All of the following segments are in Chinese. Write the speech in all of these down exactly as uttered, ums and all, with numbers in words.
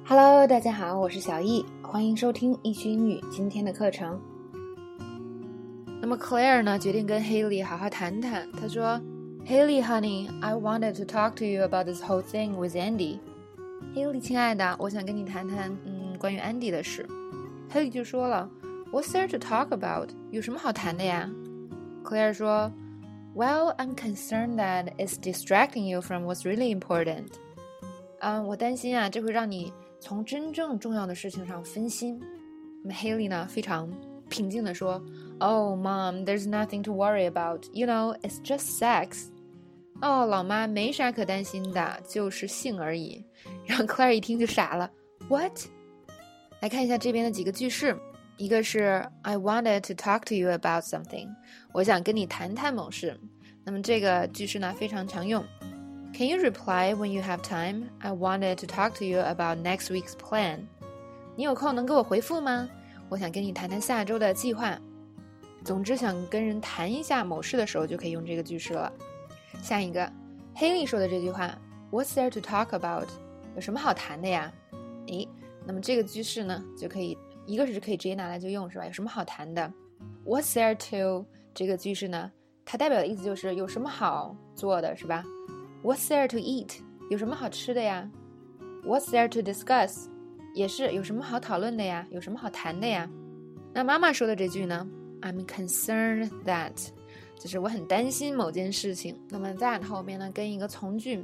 Hello， 大家好，我是小易，欢迎收听易趣英语今天的课程。那么 Claire 呢，决定跟 Haley 好好谈谈。她说 Haley, honey, I wanted to talk to you about this whole thing with Andy. Haley, 亲爱的，我想跟你谈谈嗯关于 Andy 的事。Haley 就说了 What's there to talk about? 有什么好谈的呀？ Claire 说 Well, I'm concerned that it's distracting you from what's really important. 嗯，我担心啊，这会让你从真正重要的事情上分心。那么 Haley 呢，非常平静地说 Oh, Mom, there's nothing to worry about. You know, it's just sex. 哦，老妈，没啥可担心的，就是性而已。然后 Claire 一听就傻了 What? 来看一下这边的几个句式，一个是 I wanted to talk to you about something. 我想跟你谈谈某事。那么这个句式呢，非常常用。Can you reply when you have time? I wanted to talk to you about next week's plan. 你有空能给我回复吗？我想跟你谈谈下周的计划。总之，想跟人谈一下某事的时候，就可以用这个句式了。下一个 Haley 说的这句话 What's there to talk about? 有什么好谈的呀？诶，那么这个句式呢，就可以一个是可以直接拿来就用，是吧？有什么好谈的 What's there to 这个句式呢，它代表的意思就是有什么好做的，是吧？What's there to eat? 有什么好吃的呀？ What's there to discuss? 也是有什么好讨论的呀？有什么好谈的呀？那妈妈说的这句呢 I'm concerned that 就是我很担心某件事情。那么 that 后面呢跟一个从句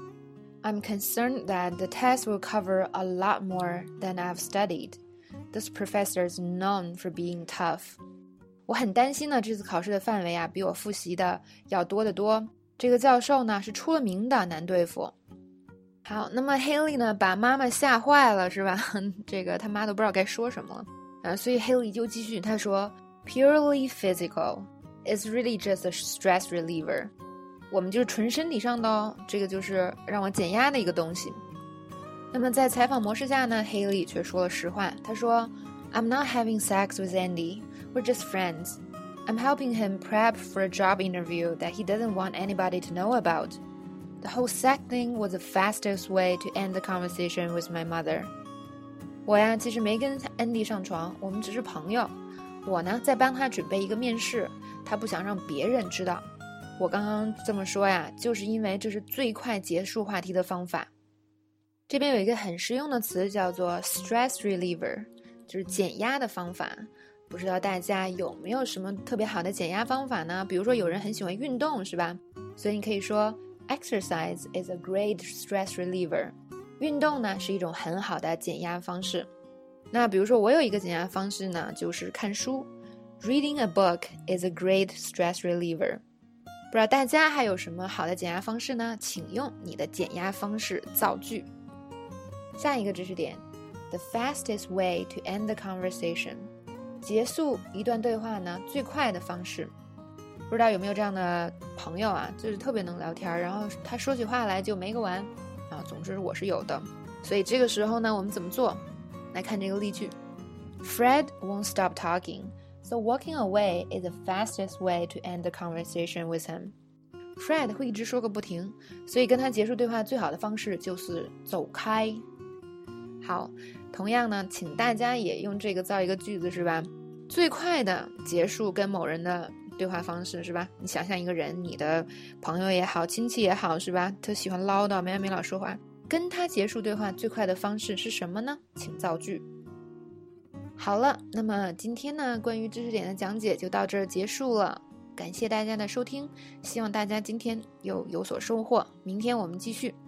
I'm concerned that the test will cover a lot more than I've studied. This professor is known for being tough. 我很担心呢这次考试的范围啊比我复习的要多得多。这个教授呢是出了名的难对付。好，那么 Haley 呢把妈妈吓坏了，是吧？这个他妈都不知道该说什么了。呃，所以 Haley 就继续，他说 Purely physical, it's really just a stress reliever. 我们就是纯身体上的哦，这个就是让我减压的一个东西。那么在采访模式下呢 Haley 却说了实话，他说 I'm not having sex with Andy, we're just friends.I'm helping him prep for a job interview that he doesn't want anybody to know about. The whole sex thing was the fastest way to end the conversation with my mother. 我呀，其实没跟 Andy 上床，我们只是朋友。我呢，在帮他准备一个面试，他不想让别人知道。我刚刚这么说呀，就是因为这是最快结束话题的方法。这边有一个很实用的词叫做 stress reliever， 就是减压的方法。不知道大家有没有什么特别好的减压方法呢？比如说有人很喜欢运动，是吧？所以你可以说 Exercise is a great stress reliever. 运动呢是一种很好的减压方式。那比如说我有一个减压方式呢，就是看书。Reading a book is a great stress reliever. 不知道大家还有什么好的减压方式呢？请用你的减压方式造句。下一个知识点 The fastest way to end the conversation.结束一段对话呢最快的方式。不知道有没有这样的朋友啊，就是特别能聊天，然后他说起话来就没个完啊，总之我是有的。所以这个时候呢我们怎么做？来看这个例句 Fred won't stop talking, so walking away is the fastest way to end the conversation with him. Fred 会一直说个不停，所以跟他结束对话最好的方式就是走开。好，同样呢，请大家也用这个造一个句子，是吧？最快的结束跟某人的对话方式，是吧？你想象一个人，你的朋友也好，亲戚也好，是吧？他喜欢唠叨，没完没了说话，跟他结束对话最快的方式是什么呢？请造句。好了，那么今天呢，关于知识点的讲解就到这儿结束了。感谢大家的收听，希望大家今天又有所收获。明天我们继续。